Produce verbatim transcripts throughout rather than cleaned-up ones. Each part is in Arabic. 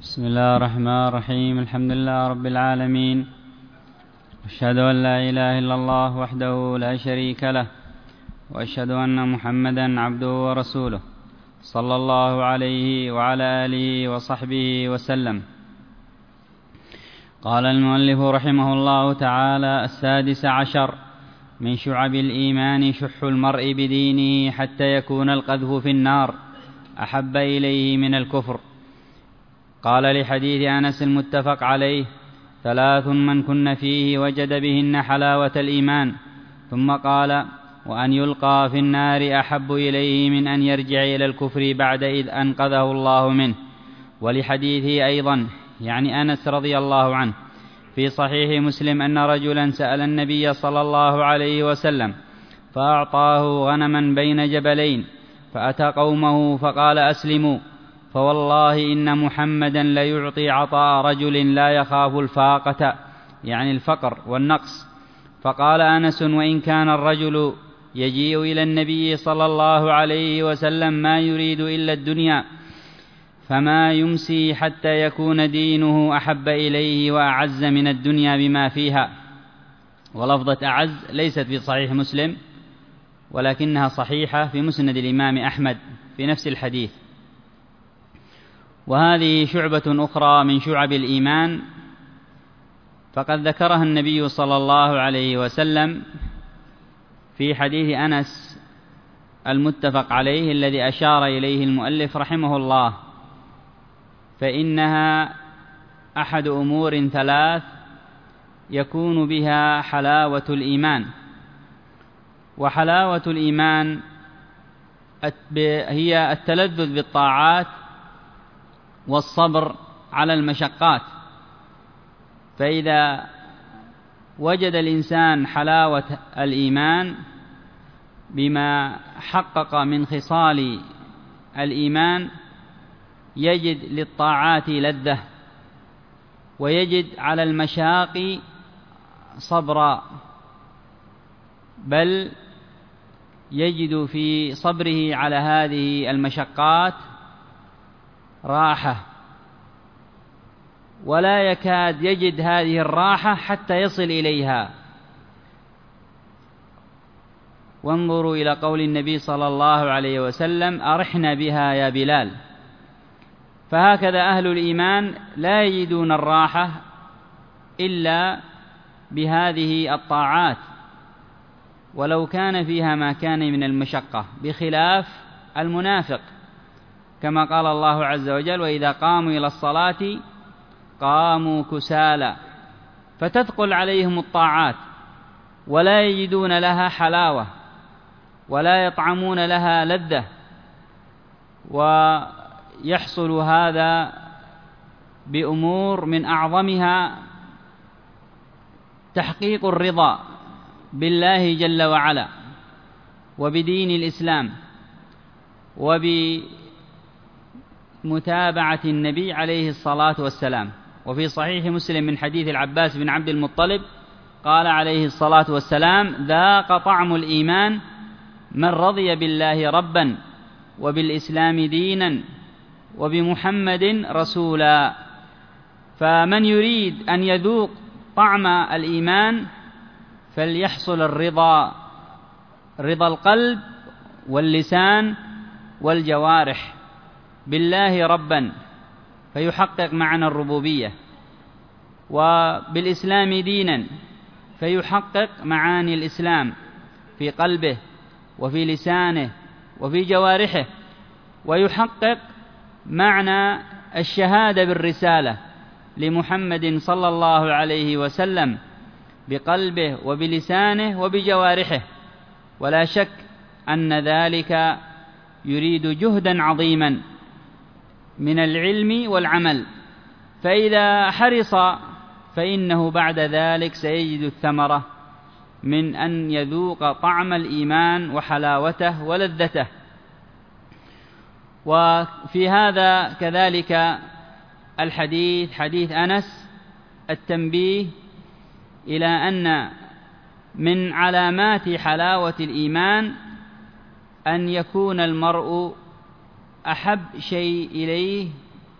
بسم الله الرحمن الرحيم. الحمد لله رب العالمين، أشهد أن لا إله إلا الله وحده لا شريك له، وأشهد أن محمدا عبده ورسوله صلى الله عليه وعلى آله وصحبه وسلم. قال المؤلف رحمه الله تعالى: السادس عشر من شعب الإيمان شح المرء بدينه حتى يكون القذف في النار أحب إليه من الكفر. قال لحديث أنس المتفق عليه: ثلاث من كن فيه وجد بهن حلاوة الإيمان. ثم قال: وأن يلقى في النار أحب إليه من أن يرجع إلى الكفر بعد إذ أنقذه الله منه. ولحديثه أيضا يعني أنس رضي الله عنه في صحيح مسلم أن رجلا سأل النبي صلى الله عليه وسلم فأعطاه غنما بين جبلين، فأتى قومه فقال: أسلموا، فوالله إن محمدا ليعطي عطاء رجل لا يخاف الفاقة، يعني الفقر والنقص. فقال أنس: وإن كان الرجل يجيء إلى النبي صلى الله عليه وسلم ما يريد إلا الدنيا، فما يمسي حتى يكون دينه أحب إليه وأعز من الدنيا بما فيها. ولفظة أعز ليست في صحيح مسلم، ولكنها صحيحة في مسند الإمام أحمد في نفس الحديث. وهذه شعبة أخرى من شعب الإيمان، فقد ذكرها النبي صلى الله عليه وسلم في حديث أنس المتفق عليه الذي أشار إليه المؤلف رحمه الله، فإنها أحد أمور ثلاث يكون بها حلاوة الإيمان. وحلاوة الإيمان هي التلذذ بالطاعات والصبر على المشقات. فإذا وجد الإنسان حلاوة الإيمان بما حقق من خصال الإيمان يجد للطاعات لذة، ويجد على المشاق صبرا، بل يجد في صبره على هذه المشقات راحة، ولا يكاد يجد هذه الراحة حتى يصل إليها. وانظروا إلى قول النبي صلى الله عليه وسلم: أرحنا بها يا بلال. فهكذا أهل الإيمان لا يجدون الراحة إلا بهذه الطاعات، ولو كان فيها ما كان من المشقة، بخلاف المنافق، كما قال الله عز وجل: وإذا قاموا إلى الصلاة قاموا كسالى. فتثقل عليهم الطاعات ولا يجدون لها حلاوة ولا يطعمون لها لذة. ويحصل هذا بأمور من أعظمها تحقيق الرضا بالله جل وعلا وبدين الإسلام وبمتابعة النبي عليه الصلاة والسلام. وفي صحيح مسلم من حديث العباس بن عبد المطلب قال عليه الصلاة والسلام: ذاق طعم الإيمان من رضي بالله ربا وبالإسلام دينا وبمحمد رسولا. فمن يريد أن يذوق طعم الإيمان فليحصل الرضا، رضا القلب واللسان والجوارح بالله ربا، فيحقق معنى الربوبية، وبالإسلام دينا فيحقق معاني الإسلام في قلبه وفي لسانه وفي جوارحه، ويحقق معنى الشهادة بالرسالة لمحمد صلى الله عليه وسلم بقلبه وبلسانه وبجوارحه. ولا شك أن ذلك يريد جهدا عظيما من العلم والعمل، فإذا حرص فإنه بعد ذلك سيجد الثمرة من أن يذوق طعم الإيمان وحلاوته ولذته. وفي هذا كذلك الحديث حديث أنس التنبيه إلى أن من علامات حلاوة الإيمان أن يكون المرء أحب شيء إليه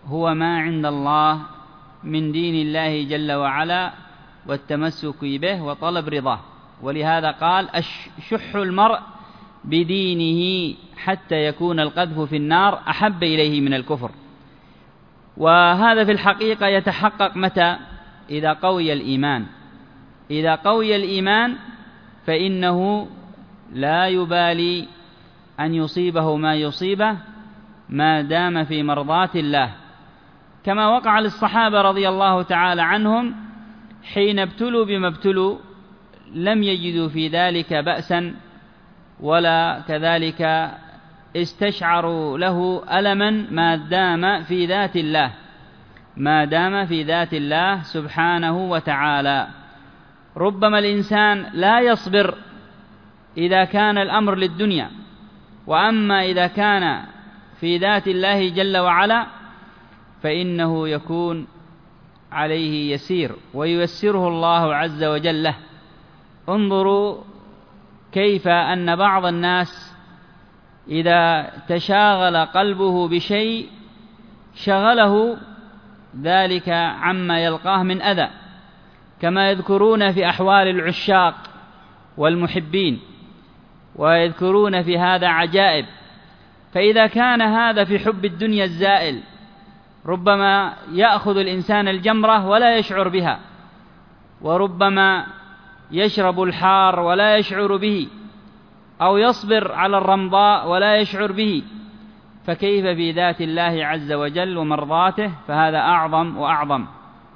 هو ما عند الله من دين الله جل وعلا والتمسك به وطلب رضاه. ولهذا قال شح المرء بدينه حتى يكون القذف في النار أحب إليه من الكفر. وهذا في الحقيقة يتحقق متى؟ إذا قوي الإيمان. إذا قوي الإيمان فإنه لا يبالي أن يصيبه ما يصيبه ما دام في مرضاة الله، كما وقع للصحابة رضي الله تعالى عنهم حين ابتلوا بما ابتلوا لم يجدوا في ذلك بأسا ولا كذلك استشعروا له ألما ما دام في ذات الله ما دام في ذات الله سبحانه وتعالى. ربما الإنسان لا يصبر إذا كان الأمر للدنيا، وأما إذا كان في ذات الله جل وعلا فإنه يكون عليه يسير وييسره الله عز وجل له. انظروا كيف أن بعض الناس إذا تشاغل قلبه بشيء شغله ذلك عما يلقاه من أذى، كما يذكرون في أحوال العشاق والمحبين، ويذكرون في هذا عجائب. فإذا كان هذا في حب الدنيا الزائل ربما يأخذ الإنسان الجمرة ولا يشعر بها، وربما يشرب الحار ولا يشعر به، أو يصبر على الرمضاء ولا يشعر به، فكيف في ذات الله عز وجل ومرضاته؟ فهذا أعظم وأعظم.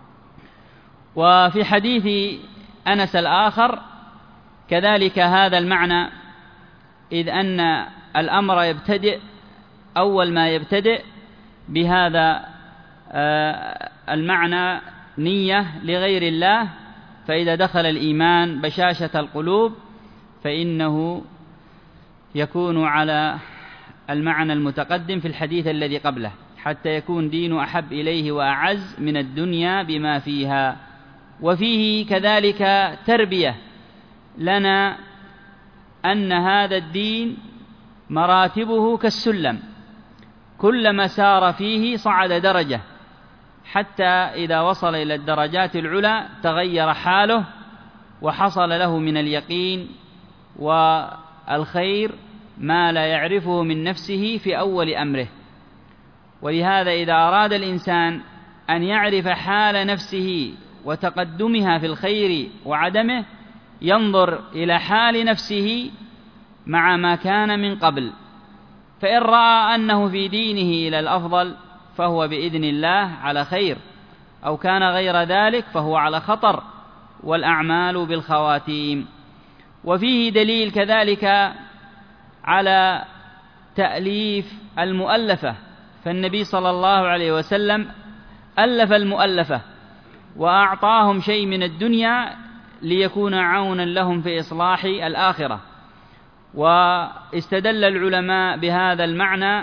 وفي حديث أنس الآخر كذلك هذا المعنى، إذ أن الأمر يبتدئ أول ما يبتدئ بهذا المعنى نية لغير الله، فإذا دخل الإيمان بشاشة القلوب فإنه يكون على المعنى المتقدم في الحديث الذي قبله، حتى يكون دين أحب إليه وأعز من الدنيا بما فيها. وفيه كذلك تربية لنا أن هذا الدين مراتبه كالسلم، كلما سار فيه صعد درجة، حتى إذا وصل إلى الدرجات العلى تغير حاله وحصل له من اليقين والخير ما لا يعرفه من نفسه في أول أمره. ولهذا إذا أراد الإنسان أن يعرف حال نفسه وتقدمها في الخير وعدمه ينظر إلى حال نفسه مع ما كان من قبل، فإن رأى أنه في دينه إلى الأفضل فهو بإذن الله على خير، أو كان غير ذلك فهو على خطر، والأعمال بالخواتيم. وفيه دليل كذلك على تأليف المؤلفة، فالنبي صلى الله عليه وسلم ألف المؤلفة وأعطاهم شيء من الدنيا ليكون عونا لهم في إصلاح الآخرة. واستدل العلماء بهذا المعنى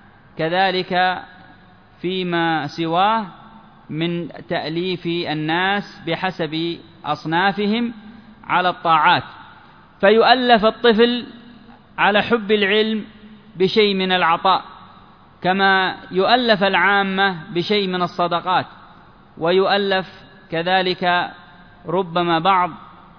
كذلك فيما سواه من تأليف الناس بحسب أصنافهم على الطاعات، فيؤلف الطفل على حب العلم بشيء من العطاء، كما يؤلف العامة بشيء من الصدقات، ويؤلف كذلك ربما بعض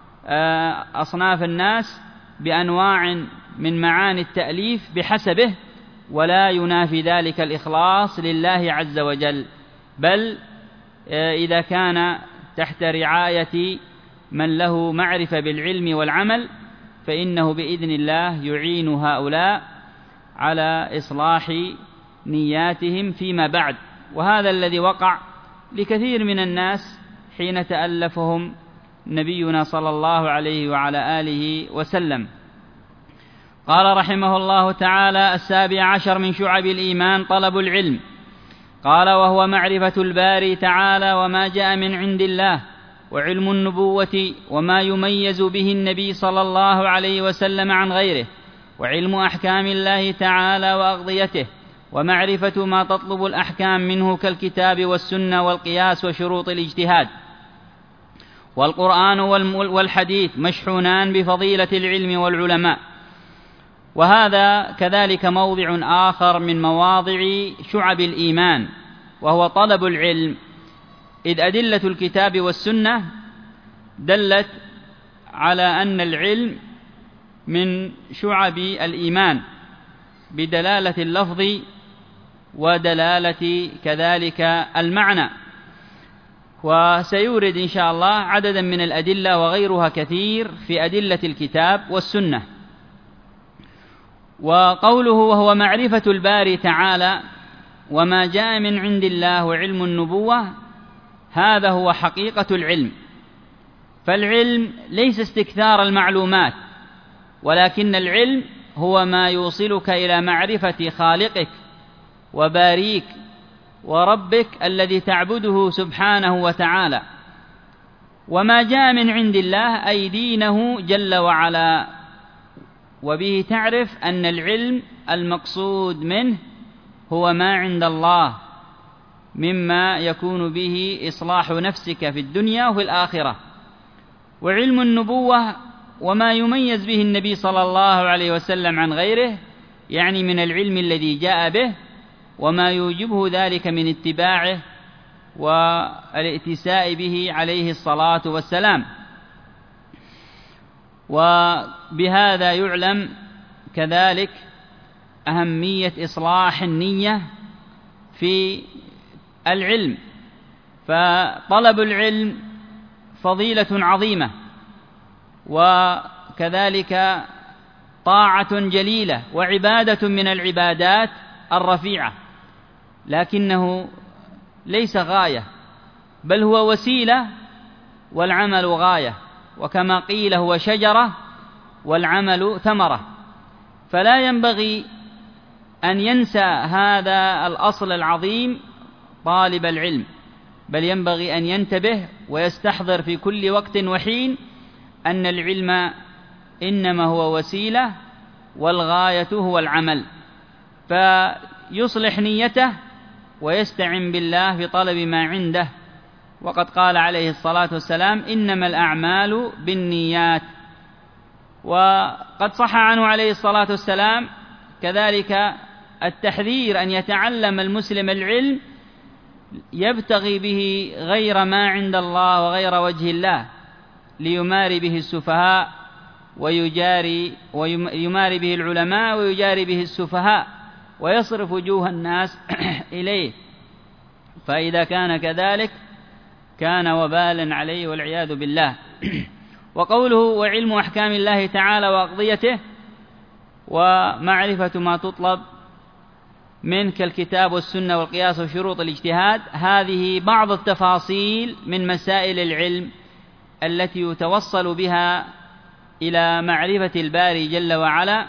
أصناف الناس بأنواع من معاني التأليف بحسبه، ولا ينافي ذلك الإخلاص لله عز وجل، بل إذا كان تحت رعاية من له معرفة بالعلم والعمل فإنه بإذن الله يعين هؤلاء على إصلاح نياتهم فيما بعد. وهذا الذي وقع لكثير من الناس حين تألفهم نبينا صلى الله عليه وعلى آله وسلم. قال رحمه الله تعالى: السابع عشر من شعب الإيمان طلب العلم. قال: وهو معرفة الباري تعالى وما جاء من عند الله، وعلم النبوة وما يميز به النبي صلى الله عليه وسلم عن غيره، وعلم أحكام الله تعالى وأقضيته، ومعرفة ما تطلب الأحكام منه كالكتاب والسنة والقياس وشروط الاجتهاد. والقرآن والحديث مشحونان بفضيلة العلم والعلماء. وهذا كذلك موضع آخر من مواضع شعب الإيمان، وهو طلب العلم، إذ أدلة الكتاب والسنة دلت على أن العلم من شعب الإيمان بدلالة اللفظ ودلالة كذلك المعنى. وسيورد إن شاء الله عددا من الأدلة وغيرها كثير في أدلة الكتاب والسنة. وقوله وهو معرفة الباري تعالى وما جاء من عند الله وعلم النبوة، هذا هو حقيقة العلم. فالعلم ليس استكثار المعلومات، ولكن العلم هو ما يوصلك إلى معرفة خالقك وباريك وربك الذي تعبده سبحانه وتعالى. وما جاء من عند الله أي دينه جل وعلا، وبه تعرف أن العلم المقصود منه هو ما عند الله مما يكون به إصلاح نفسك في الدنيا وفي الآخرة. وعلم النبوة وما يميز به النبي صلى الله عليه وسلم عن غيره، يعني من العلم الذي جاء به وما يوجبه ذلك من اتباعه والائتساء به عليه الصلاة والسلام. وبهذا يعلم كذلك أهمية إصلاح النية في العلم، فطلب العلم فضيلة عظيمة وكذلك طاعة جليلة وعبادة من العبادات الرفيعة، لكنه ليس غاية بل هو وسيلة والعمل غاية، وكما قيل هو شجرة والعمل ثمرة. فلا ينبغي أن ينسى هذا الأصل العظيم طالب العلم، بل ينبغي أن ينتبه ويستحضر في كل وقت وحين أن العلم إنما هو وسيلة والغاية هو العمل، فيصلح نيته ويستعن بالله في طلب ما عنده. وقد قال عليه الصلاة والسلام إنما الأعمال بالنيات. وقد صح عنه عليه الصلاة والسلام كذلك التحذير أن يتعلم المسلم العلم يبتغي به غير ما عند الله وغير وجه الله، ليماري به السفهاء ويجاري ويماري به العلماء ويجاري به السفهاء ويصرف وجوه الناس إليه، فإذا كان كذلك كان وبالا عليه والعياذ بالله. وقوله وعلم أحكام الله تعالى وأقضيته ومعرفة ما تطلب منك الكتاب والسنة والقياس وشروط الاجتهاد، هذه بعض التفاصيل من مسائل العلم التي يتوصل بها إلى معرفة الباري جل وعلا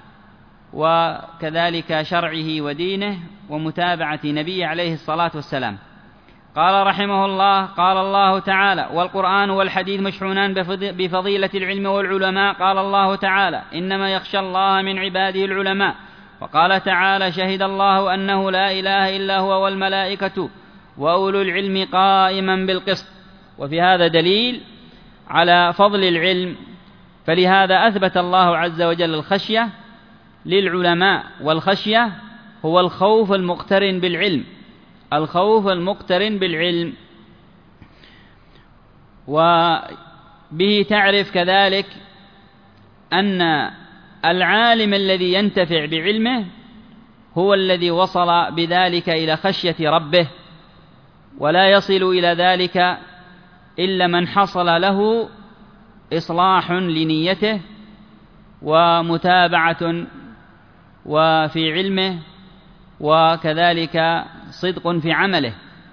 وكذلك شرعه ودينه ومتابعة نبيه عليه الصلاة والسلام. قال رحمه الله قال الله تعالى والقرآن والحديث مشحونان بفضيلة العلم والعلماء. قال الله تعالى إنما يخشى الله من عباده العلماء. وقال تعالى شهد الله أنه لا إله إلا هو والملائكة وأولو العلم قائما بالقسط. وفي هذا دليل على فضل العلم، فلهذا أثبت الله عز وجل الخشية للعلماء، والخشية هو الخوف المقترن بالعلم، الخوف المقترن بالعلم. وبه تعرف كذلك أن العالم الذي ينتفع بعلمه هو الذي وصل بذلك إلى خشية ربه، ولا يصل إلى ذلك إلا من حصل له إصلاح لنيته ومتابعة وفي علمه وكذلك صدق في عمله.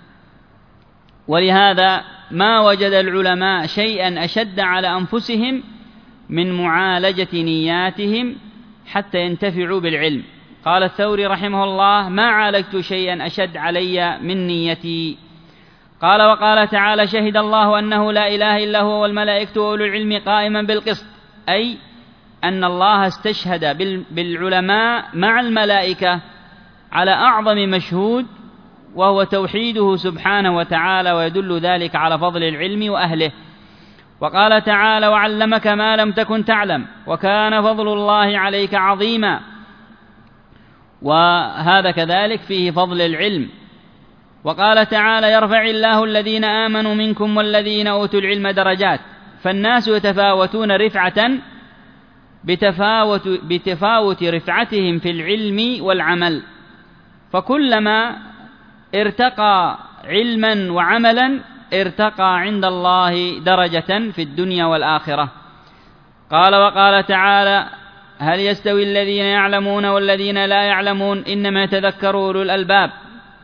ولهذا ما وجد العلماء شيئا أشد على أنفسهم من معالجة نياتهم حتى ينتفعوا بالعلم. قال الثوري رحمه الله ما عالجت شيئا أشد علي من نيتي. قال وقال تعالى شهد الله أنه لا إله إلا هو والملائكة وأولو العلم قائما بالقسط، أي أن الله استشهد بالعلماء مع الملائكة على أعظم مشهود وهو توحيده سبحانه وتعالى، ويدل ذلك على فضل العلم وأهله. وقال تعالى وعلمك ما لم تكن تعلم وكان فضل الله عليك عظيما. وهذا كذلك فيه فضل العلم. وقال تعالى: يرفع الله الذين آمنوا منكم والذين أوتوا العلم درجات. فالناس يتفاوتون رفعة بتفاوت, بتفاوت رفعتهم في العلم والعمل، فكلما ارتقى علما وعملا ارتقى عند الله درجة في الدنيا والآخرة. قال: وقال تعالى: هل يستوي الذين يعلمون والذين لا يعلمون إنما يتذكر أولو الألباب.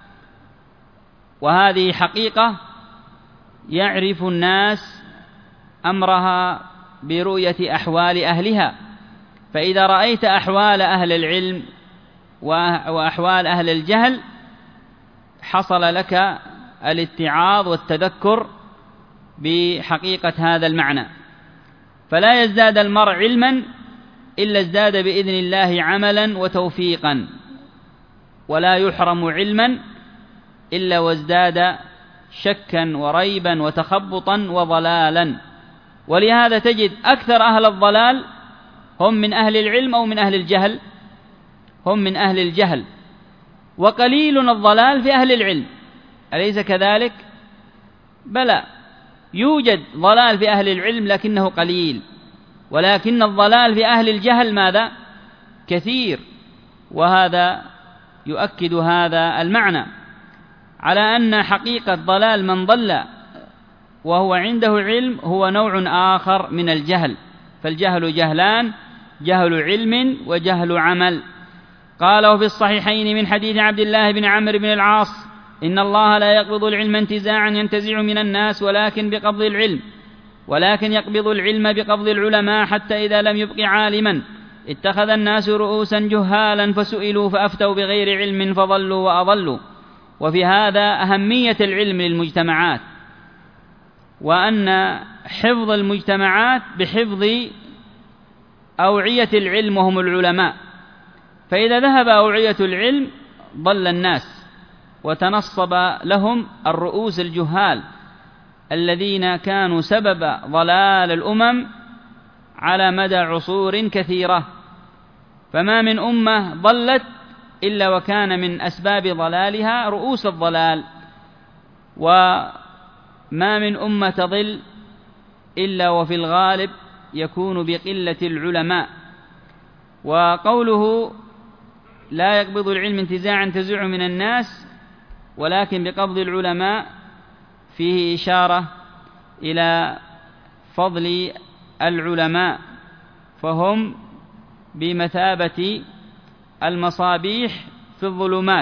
وهذه حقيقة يعرف الناس أمرها برؤية أحوال أهلها، فإذا رأيت أحوال أهل العلم وأحوال أهل الجهل حصل لك الاتعاظ والتذكر بحقيقة هذا المعنى. فلا يزداد المرء علما إلا ازداد بإذن الله عملا وتوفيقا، ولا يحرم علما إلا وازداد شكا وريبا وتخبطا وضلالا. ولهذا تجد أكثر أهل الضلال هم من أهل العلم أو من أهل الجهل؟ هم من أهل الجهل، وقليل الضلال في أهل العلم، أليس كذلك؟ بلى، يوجد ضلال في أهل العلم لكنه قليل، ولكن الضلال في أهل الجهل ماذا؟ كثير. وهذا يؤكد هذا المعنى على أن حقيقة ضلال من ضل وهو عنده علم هو نوع آخر من الجهل. فالجهل جهلان: جهل علم وجهل عمل. قاله في الصحيحين من حديث عبد الله بن عمرو بن العاص: إن الله لا يقبض العلم انتزاعا ينتزع من الناس ولكن بقبض العلم ولكن يقبض العلم بقبض العلماء، حتى إذا لم يبق عالما اتخذ الناس رؤوسا جهالا فسئلوا فأفتوا بغير علم فضلوا وأضلوا. وفي هذا أهمية العلم للمجتمعات، وأن حفظ المجتمعات بحفظ أوعية العلم وهم العلماء، فإذا ذهب أوعية العلم ضل الناس وتنصب لهم الرؤوس الجهال الذين كانوا سبب ضلال الأمم على مدى عصور كثيرة. فما من أمة ضلت إلا وكان من أسباب ضلالها رؤوس الضلال، وما من أمة تضل إلا وفي الغالب يكون بقلة العلماء. وقوله لا يقبض العلم انتزاعا تزع من الناس ولكن بقبض العلماء فيه إشارة إلى فضل العلماء، فهم بمثابة المصابيح في الظلمات،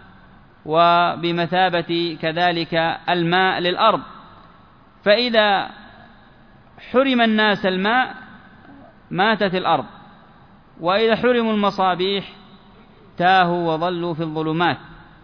وبمثابة كذلك الماء للأرض. فإذا حرم الناس الماء ماتت الأرض، وإذا حرموا المصابيح تاهوا وظلوا في الظلمات.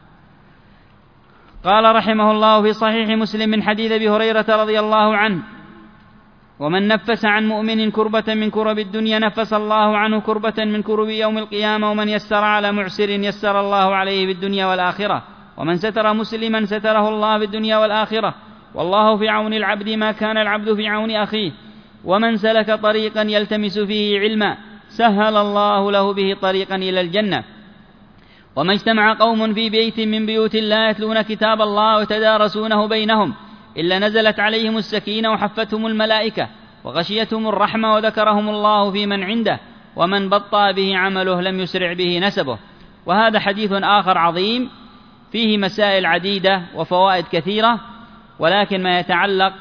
قال رحمه الله في صحيح مسلم من حديث أبي هريرة رضي الله عنه: ومن نفس عن مؤمن كربة من كرب الدنيا نفس الله عنه كربة من كرب يوم القيامة، ومن يسر على معسر يسر الله عليه في الدنيا والآخرة، ومن ستر مسلما ستره الله في الدنيا والآخرة، والله في عون العبد ما كان العبد في عون أخيه، ومن سلك طريقا يلتمس فيه علما سهل الله له به طريقا إلى الجنة. وما اجتمع قوم في بيت من بيوت الله يتلون كتاب الله ويتدارسونه بينهم إلا نزلت عليهم السكينة وحفتهم الملائكة وغشيتهم الرحمة وذكرهم الله في من عنده، ومن بطأ به عمله لم يسرع به نسبه. وهذا حديث آخر عظيم فيه مسائل عديدة وفوائد كثيرة، ولكن ما يتعلق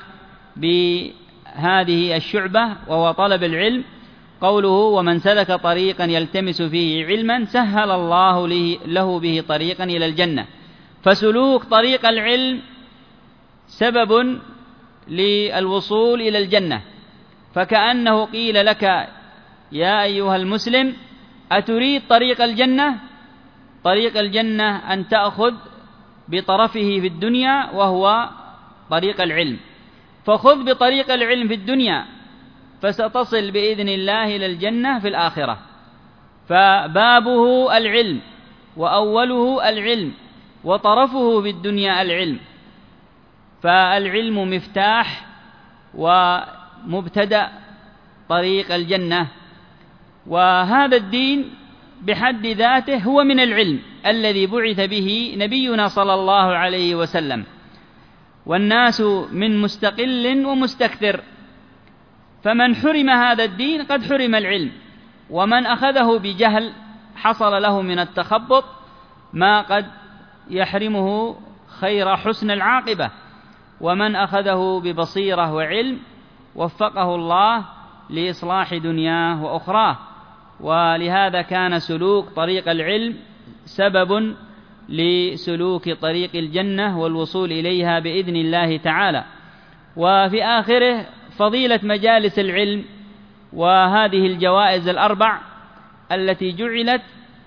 بهذه الشعبة وهو طلب العلم قوله: ومن سلك طريقا يلتمس فيه علما سهل الله له به طريقا إلى الجنة. فسلوك طريق العلم سبب للوصول إلى الجنة، فكأنه قيل لك يا أيها المسلم أتريد طريق الجنة؟ طريق الجنة أن تأخذ بطرفه في الدنيا وهو طريق العلم، فخذ بطريق العلم في الدنيا فستصل بإذن الله إلى الجنة في الآخرة. فبابه العلم وأوله العلم وطرفه في الدنيا العلم، فالعلم مفتاح ومبتدأ طريق الجنة. وهذا الدين بحد ذاته هو من العلم الذي بعث به نبينا صلى الله عليه وسلم، والناس من مستقل ومستكثر، فمن حرم هذا الدين قد حرم العلم، ومن أخذه بجهل حصل له من التخبط ما قد يحرمه خير حسن العاقبة، ومن أخذه ببصيرة وعلم وفقه الله لإصلاح دنياه وأخراه. ولهذا كان سلوك طريق العلم سبب لسلوك طريق الجنة والوصول إليها بإذن الله تعالى. وفي آخره فضيلة مجالس العلم، وهذه الجوائز الأربع التي جعلت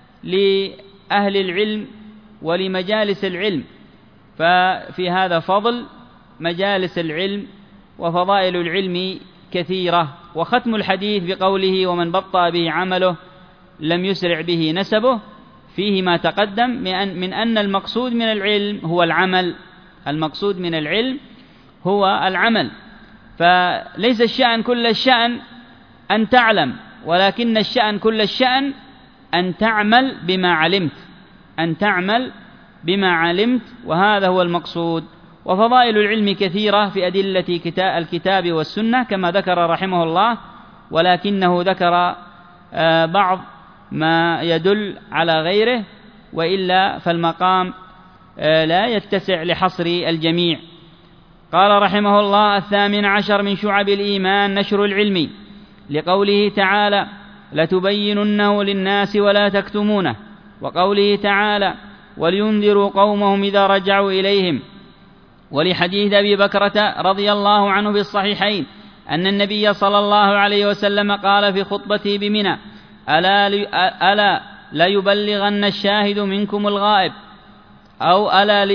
لأهل العلم ولمجالس العلم، ففي هذا فضل مجالس العلم وفضائل العلم كثيرة. وختم الحديث بقوله ومن بطأ به عمله لم يسرع به نسبه، فيه ما تقدم من أن المقصود من العلم هو العمل، المقصود من العلم هو العمل، فليس الشأن كل الشأن أن تعلم، ولكن الشأن كل الشأن أن تعمل بما علمت، أن تعمل بما علمت، وهذا هو المقصود. وفضائل العلم كثيرة في أدلة الكتاب والسنة كما ذكر رحمه الله، ولكنه ذكر بعض ما يدل على غيره، وإلا فالمقام لا يتسع لحصر الجميع. قال رحمه الله: الثامن عشر من شعب الإيمان نشر العلم، لقوله تعالى: لتبيننه للناس ولا تكتمونه، وقوله تعالى: ولينذروا قومهم إذا رجعوا إليهم، ولحديث أبي بكرة رضي الله عنه في الصحيحين أن النبي صلى الله عليه وسلم قال في خطبته بمنى: ألا, ألا ليبلغن الشاهد منكم الغائب، أو ألا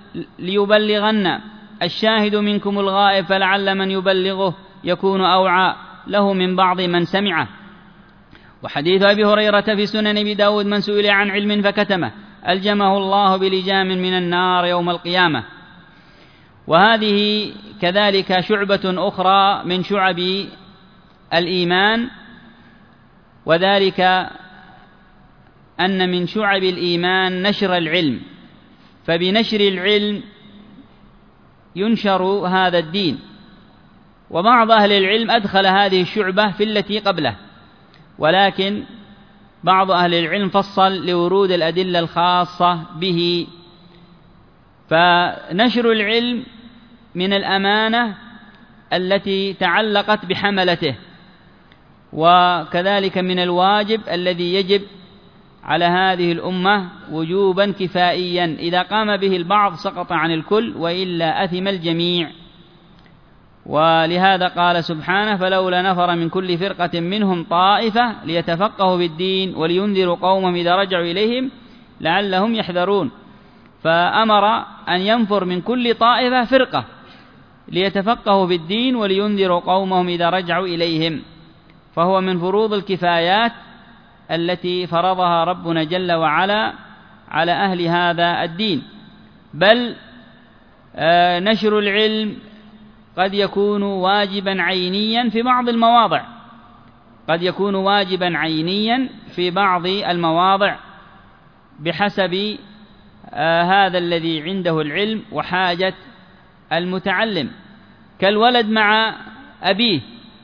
ليبلغن الشاهد منكم الغائب، فلعل من يبلغه يكون أوعى له من بعض من سمعه. وحديث أبي هريرة في سنن أبي داود: من سئل عن علم فكتمه ألجمه الله بلجام من النار يوم القيامة. وهذه كذلك شعبة أخرى من شعب الإيمان، وذلك أن من شعب الإيمان نشر العلم، فبنشر العلم ينشر هذا الدين. وبعض أهل العلم أدخل هذه الشعبة في التي قبله، ولكن بعض أهل العلم فصل لورود الأدلة الخاصة به. فنشر العلم من الأمانة التي تعلقت بحملته، وكذلك من الواجب الذي يجب على هذه الأمة وجوبا كفائيا، إذا قام به البعض سقط عن الكل، وإلا أثم الجميع. ولهذا قال سبحانه: فلولا نفر من كل فرقة منهم طائفة ليتفقهوا بالدين ولينذروا قومهم إذا رجعوا إليهم لعلهم يحذرون. فأمر أن ينفر من كل طائفة فرقة ليتفقهوا بالدين ولينذروا قومهم إذا رجعوا إليهم، فهو من فروض الكفايات التي فرضها ربنا جل وعلا على أهل هذا الدين. بل نشر العلم قد يكون واجبا عينيا في بعض المواضع، قد يكون واجبا عينيا في بعض المواضع بحسب هذا الذي عنده العلم وحاجة المتعلم، كالولد مع أبيه،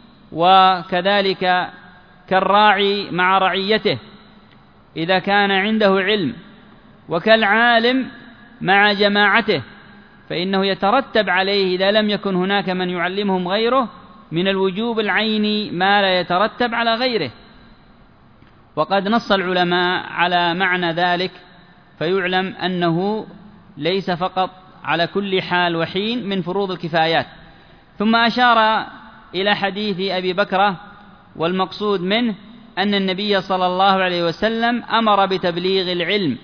وكذلك كالراعي مع رعيته إذا كان عنده علم، وكالعالم مع جماعته، فإنه يترتب عليه إذا لم يكن هناك من يعلمهم غيره من الوجوب العيني ما لا يترتب على غيره. وقد نص العلماء على معنى ذلك، فيعلم أنه ليس فقط على كل حال وحين من فروض الكفايات. ثم أشار إلى حديث أبي بكرة، والمقصود منه أن النبي صلى الله عليه وسلم أمر بتبليغ العلم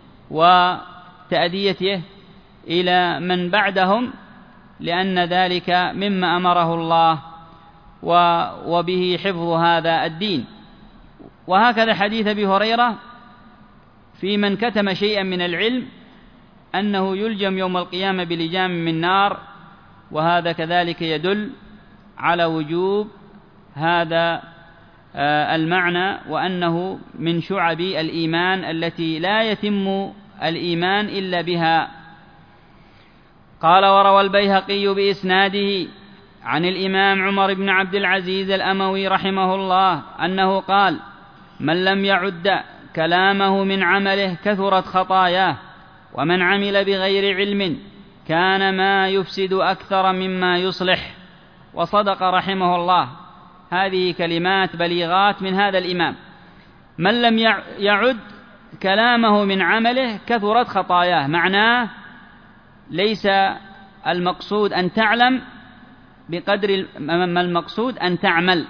وتأديته إلى من بعدهم، لأن ذلك مما أمره الله وبه حفظ هذا الدين. وهكذا حديث أبي هريرة في من كتم شيئا من العلم أنه يلجم يوم القيامة بلجام من نار، وهذا كذلك يدل على وجوب هذا المعنى وأنه من شعب الإيمان التي لا يتم الإيمان إلا بها. قال: وروى البيهقي بإسناده عن الإمام عمر بن عبد العزيز الأموي رحمه الله أنه قال: من لم يعد كلامه من عمله كثرت خطاياه، ومن عمل بغير علم كان ما يفسد أكثر مما يصلح. وصدق رحمه الله. هذه كلمات بليغات من هذا الإمام. من لم يعد كلامه من عمله كثرت خطاياه، معناه ليس المقصود أن تعلم بقدر ما المقصود أن تعمل.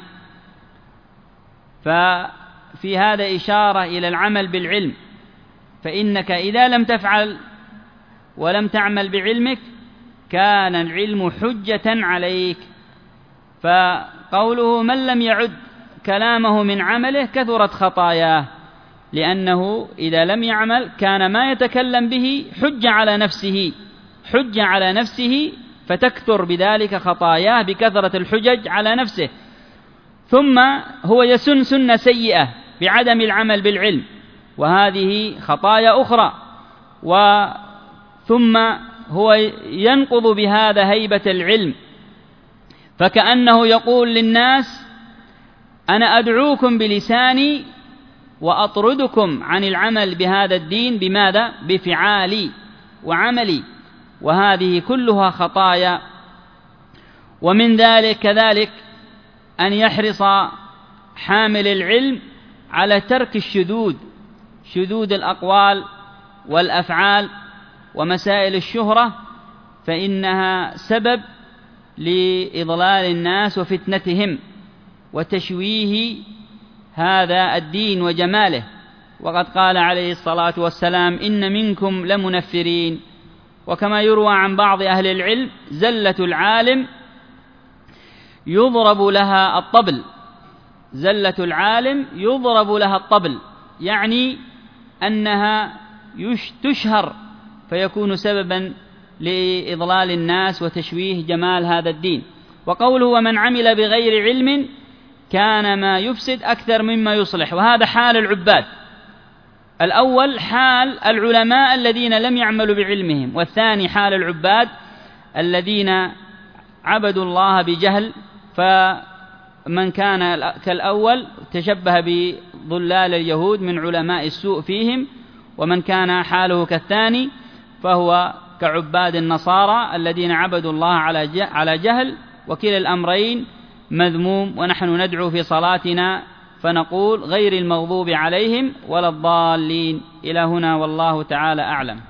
ففي هذا إشارة إلى العمل بالعلم، فإنك إذا لم تفعل ولم تعمل بعلمك كان العلم حجة عليك. فقوله من لم يعد كلامه من عمله كثرت خطاياه، لأنه إذا لم يعمل كان ما يتكلم به حجة على نفسه حجة على نفسه فتكثر بذلك خطاياه بكثرة الحجج على نفسه. ثم هو يسن سنة سيئة بعدم العمل بالعلم، وهذه خطايا أخرى. وثم هو ينقض بهذا هيبة العلم، فكأنه يقول للناس: أنا أدعوكم بلساني وأطردكم عن العمل بهذا الدين. بماذا؟ بفعالي وعملي. وهذه كلها خطايا. ومن ذلك كذلك أن يحرص حامل العلم على ترك الشذوذ شذوذ الأقوال والأفعال ومسائل الشهرة، فإنها سبب لإضلال الناس وفتنتهم وتشويه هذا الدين وجماله. وقد قال عليه الصلاة والسلام: إن منكم لمنفرين. وكما يروى عن بعض أهل العلم: زلة العالم يضرب لها الطبل زلة العالم يضرب لها الطبل، يعني أنها تشهر فيكون سببا لإضلال الناس وتشويه جمال هذا الدين. وقوله: ومن عمل بغير علم كان ما يفسد أكثر مما يصلح. وهذا حال العباد. الأول حال العلماء الذين لم يعملوا بعلمهم، والثاني حال العباد الذين عبدوا الله بجهل. فمن كان كالأول تشبه بضلال اليهود من علماء السوء فيهم، ومن كان حاله كالثاني فهو كعباد النصارى الذين عبدوا الله على جهل. وكلا الأمرين مذموم. ونحن ندعو في صلاتنا فنقول: غير المغضوب عليهم ولا الضالين. إلى هنا والله تعالى أعلم.